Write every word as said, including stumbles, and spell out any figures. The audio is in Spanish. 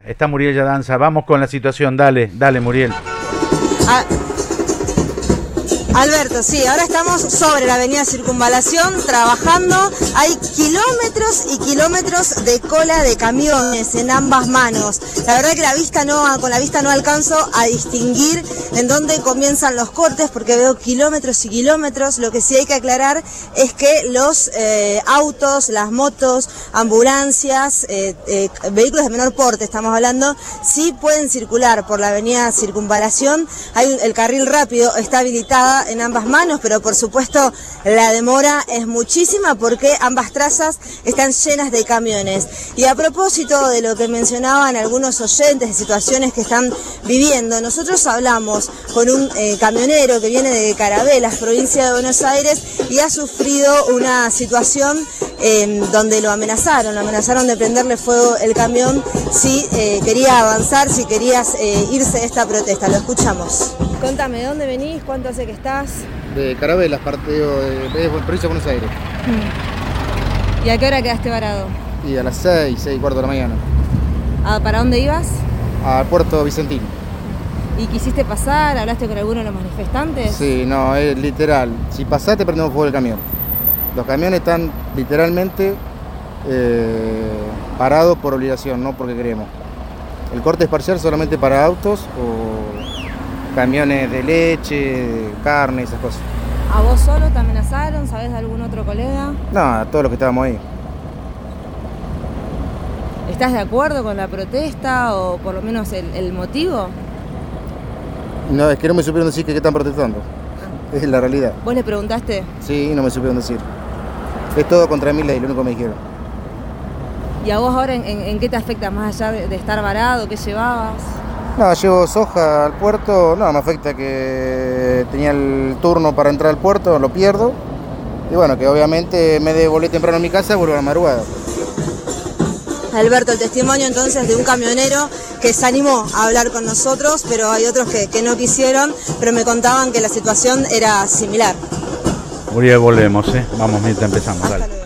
está Muriel Yadanza. Vamos con la situación, dale, dale Muriel. Ah. Alberto, sí, ahora estamos sobre la avenida Circunvalación trabajando. Hay kilómetros y kilómetros de cola de camiones en ambas manos. La verdad que la vista no, con la vista no alcanzo a distinguir en dónde comienzan los cortes porque veo kilómetros y kilómetros. Lo que sí hay que aclarar es que los eh, autos, las motos, ambulancias, eh, eh, vehículos de menor porte, estamos hablando, sí pueden circular por la avenida Circunvalación. Hay un, el carril rápido está habilitada en ambas manos, pero por supuesto la demora es muchísima porque ambas trazas están llenas de camiones. Y a propósito de lo que mencionaban algunos oyentes, de situaciones que están viviendo, nosotros hablamos con un eh, camionero que viene de Carabelas, provincia de Buenos Aires, y ha sufrido una situación eh, donde lo amenazaron, lo amenazaron de prenderle fuego el camión si eh, quería avanzar, si querías eh, irse de esta protesta. Lo escuchamos. Contame, ¿de dónde venís? ¿Cuánto hace que estás? De Carabelas, partido de, de provincia de Buenos Aires. ¿Y a qué hora quedaste varado? Y a las seis, seis y cuarto de la mañana. ¿A, ¿Para dónde ibas? Al puerto Vicentino. ¿Y quisiste pasar? ¿Hablaste con alguno de los manifestantes? Sí, no, es literal. Si pasás te prendemos fuego el camión. Los camiones están literalmente eh, parados por obligación, no porque queremos. El corte es parcial solamente para autos o camiones de leche, carne, esas cosas. ¿A vos solo te amenazaron? ¿Sabés de algún otro colega? No, a todos los que estábamos ahí. ¿Estás de acuerdo con la protesta o por lo menos el, el motivo? No, es que no me supieron decir que, que están protestando. Ah. Es la realidad. ¿Vos le preguntaste? Sí, no me supieron decir. Es todo contra mi ley, lo único que me dijeron. ¿Y a vos ahora en, en, en qué te afecta más allá de, de estar varado? ¿Qué llevabas? No, llevo soja al puerto, no, me afecta que tenía el turno para entrar al puerto, lo pierdo. Y bueno, que obviamente me volví temprano a mi casa, vuelvo a la madrugada. Alberto, el testimonio entonces de un camionero que se animó a hablar con nosotros, pero hay otros que, que no quisieron, pero me contaban que la situación era similar. Muriel, volvemos, ¿eh? Vamos mientras empezamos, dale.